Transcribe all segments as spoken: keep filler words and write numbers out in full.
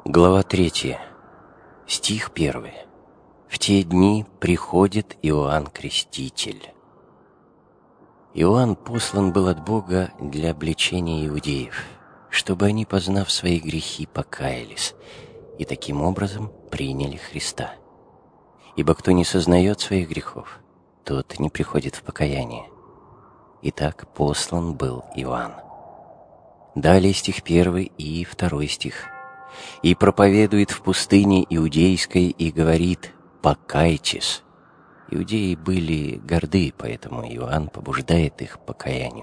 Глава третья. Стих первый. В те дни приходит Иоанн Креститель. Иоанн послан был от Бога для обличения иудеев, чтобы они, познав свои грехи, покаялись и таким образом приняли Христа. Ибо кто не сознает своих грехов, тот не приходит в покаяние. Итак, послан был Иоанн. Далее стих первый и второй стих. «И проповедует в пустыне иудейской и говорит: покайтесь». Иудеи были горды, поэтому Иоанн побуждает их к покаянию.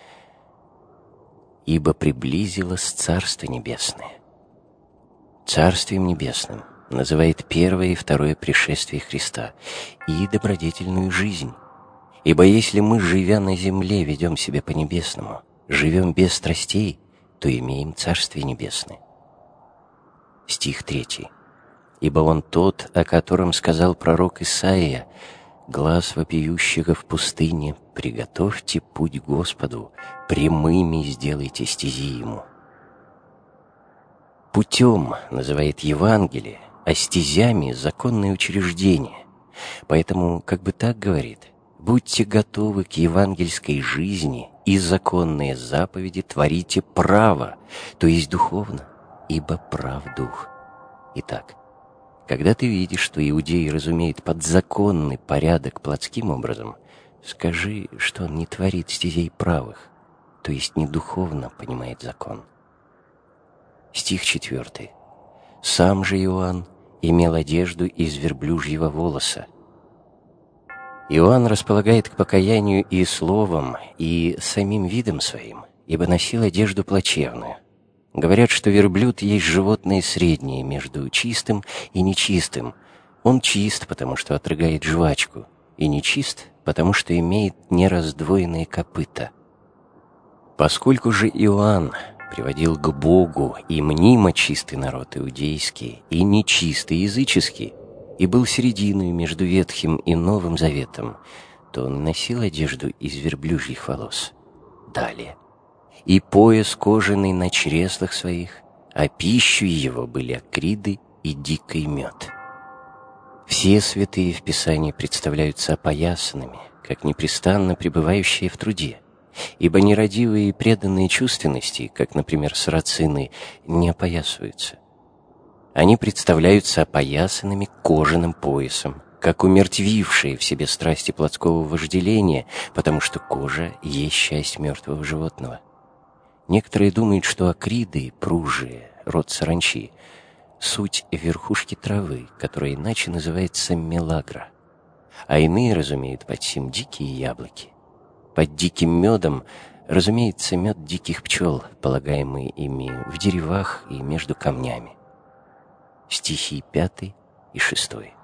«Ибо приблизилось Царство Небесное». Царствием Небесным называет первое и второе пришествие Христа и добродетельную жизнь. Ибо если мы, живя на земле, ведем себя по-небесному, живем без страстей, то имеем Царствие Небесное. Стих третий. «Ибо Он тот, о котором сказал пророк Исаия: глас вопиющего в пустыне, приготовьте путь Господу, прямыми сделайте стези Ему». Путем называет Евангелие, а стезями — законные учреждения. Поэтому, как бы так говорит: будьте готовы к евангельской жизни, и законные заповеди творите право, то есть духовно, ибо прав дух. Итак, когда ты видишь, что иудей разумеет подзаконный порядок плотским образом, скажи, что он не творит стезей правых, то есть не духовно понимает закон. Стих четвертый. «Сам же Иоанн имел одежду из верблюжьего волоса». Иоанн располагает к покаянию и словом, и самим видом своим, ибо носил одежду плачевную. Говорят, что верблюд есть животное среднее между чистым и нечистым. Он чист, потому что отрыгает жвачку, и нечист, потому что имеет нераздвоенные копыта. Поскольку же Иоанн приводил к Богу и мнимо чистый народ иудейский, и нечистый языческий, и был серединой между Ветхим и Новым Заветом, то он носил одежду из верблюжьих волос. Далее. «И пояс кожаный на чреслах своих, а пищей его были акриды и дикий мед». Все святые в Писании представляются опоясанными, как непрестанно пребывающие в труде, ибо нерадивые и преданные чувственности, как, например, сарацины, не опоясываются. Они представляются опоясанными кожаным поясом, как умертвившие в себе страсти плотского вожделения, потому что кожа есть часть мертвого животного. Некоторые думают, что акриды, пружие, род саранчи, суть верхушки травы, которая иначе называется мелагра, а иные разумеют под сим дикие яблоки. Под диким медом разумеется мед диких пчел, полагаемый ими в деревах и между камнями. Стихи пятый и шестой.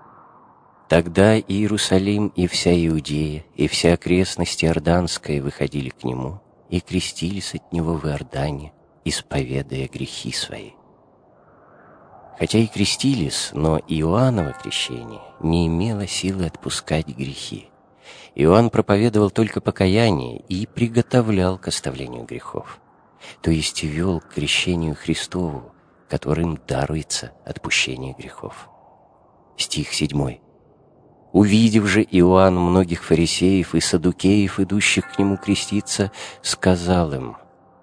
«Тогда Иерусалим и вся Иудея, и вся окрестность Иорданская выходили к нему и крестились от него в Иордане, исповедуя грехи свои». Хотя и крестились, но Иоанново крещение не имело силы отпускать грехи. Иоанн проповедовал только покаяние и приготовлял к оставлению грехов, то есть вел к крещению Христову, которым даруется отпущение грехов. Стих седьмой. «Увидев же Иоанн многих фарисеев и саддукеев, идущих к нему креститься, сказал им».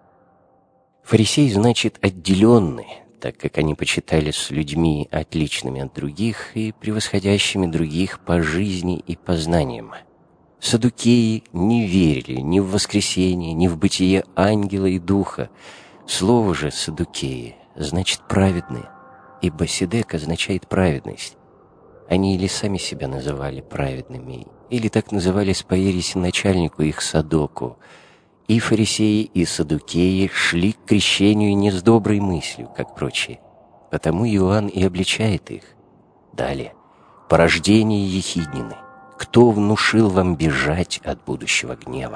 Фарисей значит «отделенный», так как они почитались людьми отличными от других и превосходящими других по жизни и познаниям. Саддукеи не верили ни в воскресение, ни в бытие ангела и духа. Слово же «саддукеи» значит «праведные», ибо седек означает «праведность». Они или сами себя называли праведными, или так назывались по ереси начальнику их Садоку. И фарисеи, и саддукеи шли к крещению не с доброй мыслью, как прочие. Потому Иоанн и обличает их. Далее. «Порождение ехиднины. Кто внушил вам бежать от будущего гнева?»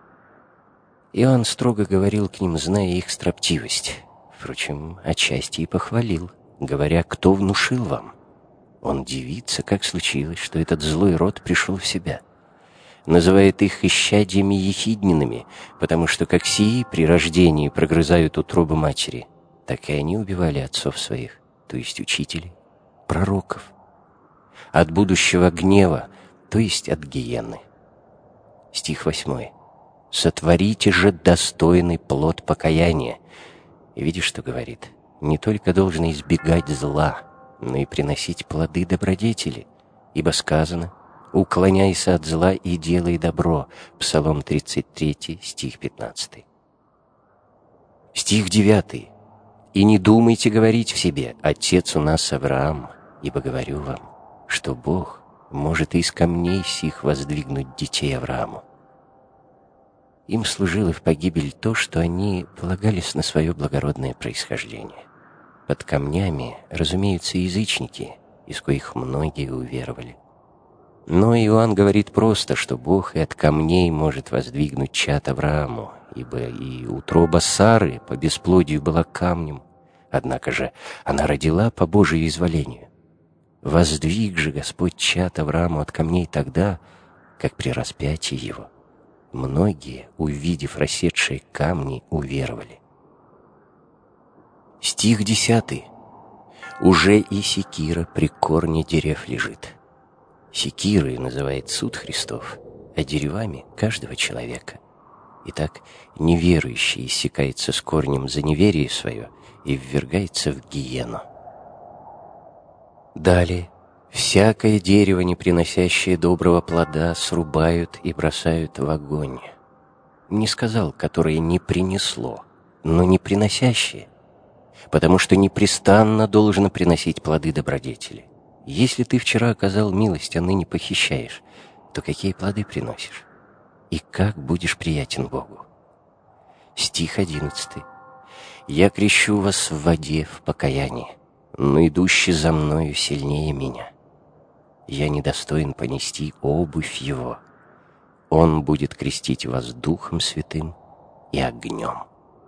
Иоанн строго говорил к ним, зная их строптивость. Впрочем, отчасти и похвалил, говоря: «Кто внушил вам?» Он дивится, как случилось, что этот злой род пришел в себя. Называет их исчадьями ехиднинами, потому что как сии при рождении прогрызают утробы матери, так и они убивали отцов своих, то есть учителей, пророков, от будущего гнева, то есть от гиенны. Стих восьмой. «Сотворите же достойный плод покаяния». И видишь, что говорит? Не только должно избегать зла, но и приносить плоды добродетели. Ибо сказано: «Уклоняйся от зла и делай добро». Псалом тридцать три, стих пятнадцатый. Стих девятый. «И не думайте говорить в себе: Отец у нас Авраам, ибо говорю вам, что Бог может из камней сих воздвигнуть детей Аврааму». Им служило в погибель то, что они полагались на свое благородное происхождение. Под камнями, разумеются, язычники, из коих многие уверовали. Но Иоанн говорит просто, что Бог и от камней может воздвигнуть чад Аврааму, ибо и утроба Сары по бесплодию была камнем, однако же она родила по Божию изволению. Воздвиг же Господь чад Аврааму от камней тогда, как при распятии его. Многие, увидев рассетшие камни, уверовали. Стих десятый. «Уже и секира при корне дерев лежит». Секирой называет суд Христов, а деревами — каждого человека. Итак, неверующий иссякается с корнем за неверие свое и ввергается в гиену. Далее. «Всякое дерево, не приносящее доброго плода, срубают и бросают в огонь». Не сказал, которое не принесло, но не приносящее, потому что непрестанно должно приносить плоды добродетели. Если ты вчера оказал милость, а ныне похищаешь, то какие плоды приносишь? И как будешь приятен Богу? Стих одиннадцатый. «Я крещу вас в воде в покаянии, но идущий за мною сильнее меня. Я недостоин понести обувь его. Он будет крестить вас Духом Святым и огнем».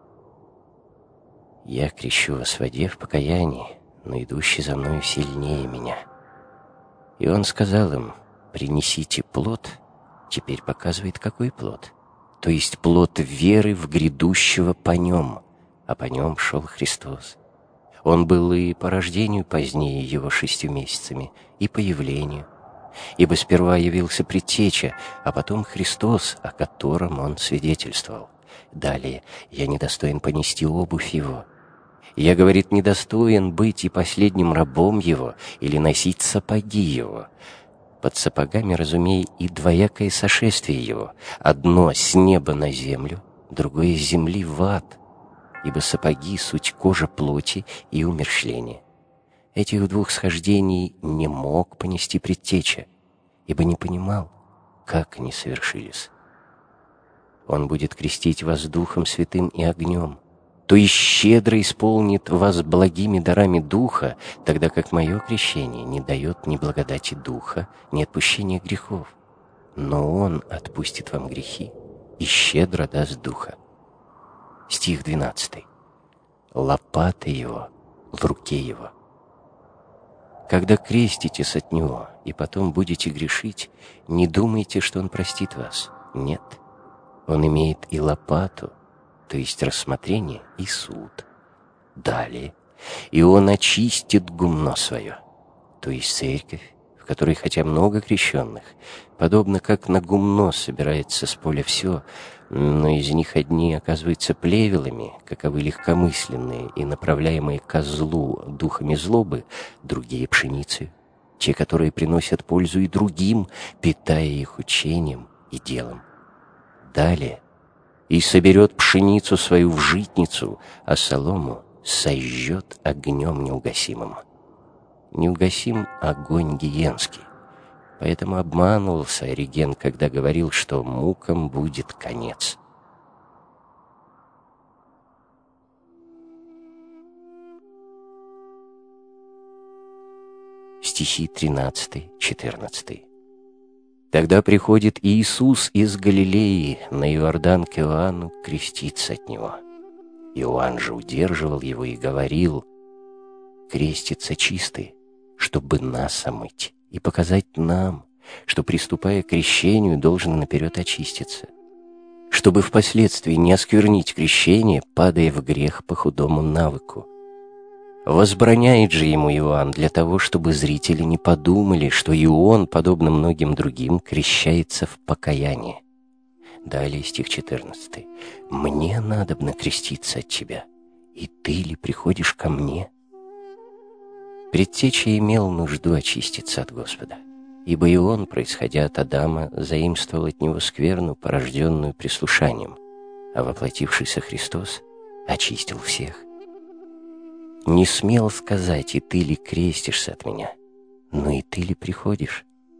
«Я крещу вас в воде в покаянии, но идущий за мною сильнее меня». И он сказал им: «Принесите плод». Теперь показывает, какой плод. То есть плод веры в грядущего по нем, а по нем шел Христос. Он был и по рождению позднее его шестью месяцами, и по явлению. Ибо сперва явился предтеча, а потом Христос, о котором он свидетельствовал. Далее: «Я недостоин понести обувь его». Я, говорит, недостоин быть и последним рабом его или носить сапоги его. Под сапогами, разумей, и двоякое сошествие его. Одно с неба на землю, другое с земли в ад. Ибо сапоги — суть кожа плоти и умерщвление. Этих двух схождений не мог понести предтеча, ибо не понимал, как они совершились. Он будет крестить вас Духом Святым и огнем, то есть щедро исполнит вас благими дарами Духа, тогда как мое крещение не дает ни благодати Духа, ни отпущения грехов. Но Он отпустит вам грехи и щедро даст Духа. Стих двенадцатый. «Лопата его в руке его». Когда креститесь от Него и потом будете грешить, не думайте, что Он простит вас. Нет, Он имеет и лопату, то есть рассмотрение, и суд. Далее: «И Он очистит гумно свое», то есть церковь, в которой хотя много крещенных, подобно как на гумно собирается с поля все, но из них одни оказываются плевелами, каковы легкомысленные и направляемые ко злу духами злобы, другие — пшеницей, те, которые приносят пользу и другим, питая их учением и делом. Далее: «И соберет пшеницу свою в житницу, а солому сожжет огнем неугасимым». Неугасим огонь гиенский. Поэтому обманывался Ориген, когда говорил, что мукам будет конец. Стихи тринадцатый четырнадцатый. «Тогда приходит Иисус из Галилеи на Иордан к Иоанну креститься от него. Иоанн же удерживал его и говорил: крестится чистый, чтобы нас омыть и показать нам, что, приступая к крещению, должен наперед очиститься. чтобы впоследствии не осквернить крещение, падая в грех по худому навыку. Возбраняет же ему Иоанн для того, чтобы зрители не подумали, что и он, подобно многим другим, крещается в покаянии. Далее стих четырнадцатый. «Мне надобно креститься от тебя, и ты ли приходишь ко мне?» Предтеча имел нужду очиститься от Господа, ибо и он, происходя от Адама, заимствовал от него скверну, порожденную прислушанием, а воплотившийся Христос очистил всех. «Не смел сказать, и ты ли крестишься от меня, но и ты ли приходишь?»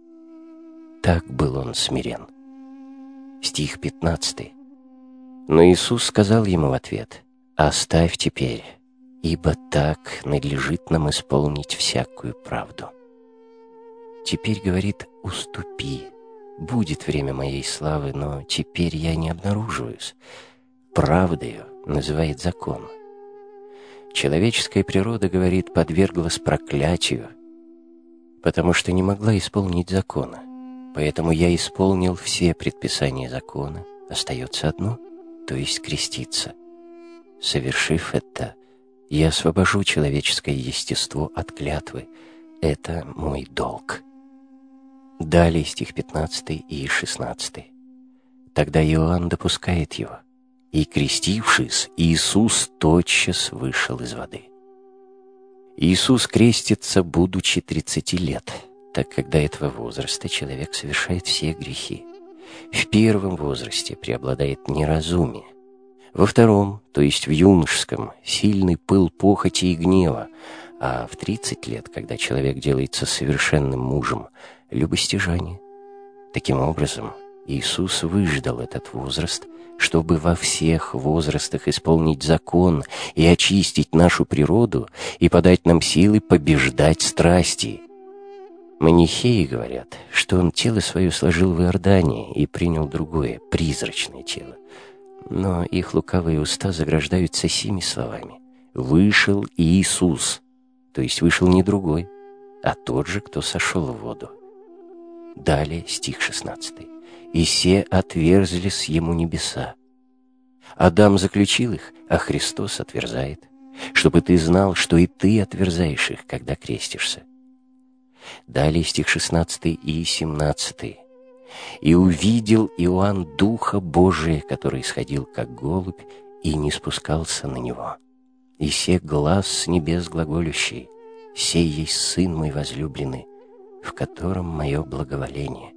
Так был он смирен. Стих пятнадцатый. Но Иисус сказал ему в ответ: «Оставь теперь, ибо так надлежит нам исполнить всякую правду». Теперь, говорит, уступи. Будет время моей славы, но теперь я не обнаруживаюсь. Правдою называет закон. Человеческая природа, говорит, подверглась проклятию, потому что не могла исполнить закона. Поэтому я исполнил все предписания закона. Остается одно, то есть креститься. Совершив это, я освобожу человеческое естество от клятвы. Это мой долг. Далее стих пятнадцатый и шестнадцатый. Тогда Иоанн допускает его, и, крестившись, Иисус тотчас вышел из воды. Иисус крестится, будучи тридцати лет, так как до этого возраста человек совершает все грехи. В первом возрасте преобладает неразумие. Во втором, то есть в юношеском, сильный пыл похоти и гнева, а в тридцать лет, когда человек делается совершенным мужем, любостяжание. Таким образом, Иисус выждал этот возраст, чтобы во всех возрастах исполнить закон и очистить нашу природу и подать нам силы побеждать страсти. Манихеи говорят, что он тело свое сложил в Иордане и принял другое, призрачное тело. Но их лукавые уста заграждаются сими словами: «Вышел Иисус», то есть вышел не другой, а тот же, кто сошел в воду. Далее стих шестнадцатый. «И се отверзлись ему небеса». Адам заключил их, а Христос отверзает, чтобы ты знал, что и ты отверзаешь их, когда крестишься. Далее стих шестнадцатый и семнадцатый. «И увидел Иоанн Духа Божия, который сходил, как голубь, и не спускался на него. И се глас с небес глаголющий: сей есть Сын мой возлюбленный, в котором мое благоволение».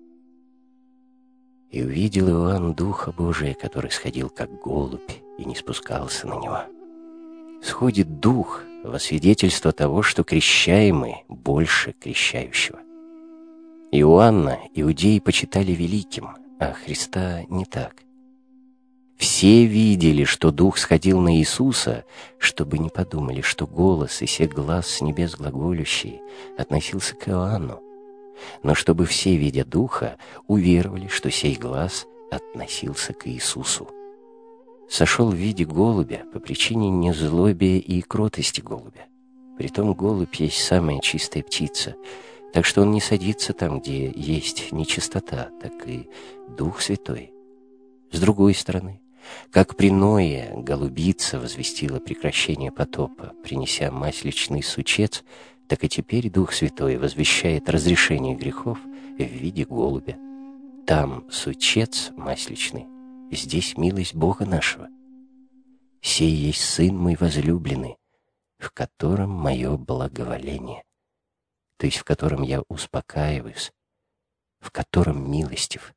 И увидел Иоанн Духа Божия, который сходил, как голубь, и не спускался на него. Сходит Дух во свидетельство того, что крещаемый больше крещающего. Иоанна иудеи почитали великим, а Христа не так. Все видели, что Дух сходил на Иисуса, чтобы не подумали, что голос и се глас с небес глаголющий относился к Иоанну, но чтобы все, видя Духа, уверовали, что сей глас относился к Иисусу. Сошел в виде голубя по причине незлобия и кротости голубя. Притом голубь есть самая чистая птица, так что он не садится там, где есть нечистота, так и Дух Святой. С другой стороны, как при Ное голубица возвестила прекращение потопа, принеся масличный сучец, так и теперь Дух Святой возвещает разрешение грехов в виде голубя. Там сучец масличный, здесь милость Бога нашего. «Сей есть Сын мой возлюбленный, в котором мое благоволение», то есть в котором я успокаиваюсь, в котором милостив.